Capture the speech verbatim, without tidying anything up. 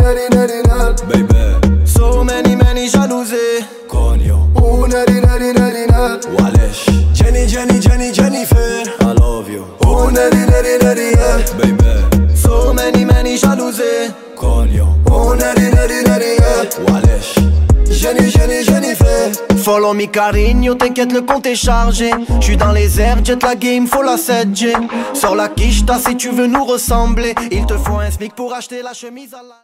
nari nari nari. Baby. So many many jalousies. Cogno. Oh nari nari nari nari. Walesh. Jenny Jenny Jenny Jennifer. I love you. Oh nari nari nari nari. Baby. So many many jalousies. Cogno. Oh nari nari nari nari. Walesh. Jenny Jenny Jennifer. Follow me Carigno, t'inquiète le compte est chargé. J'suis dans les airs, jet la game, faut la sept G. Sors la quicheta si tu veux nous ressembler. Il te faut un smic pour acheter la chemise à la...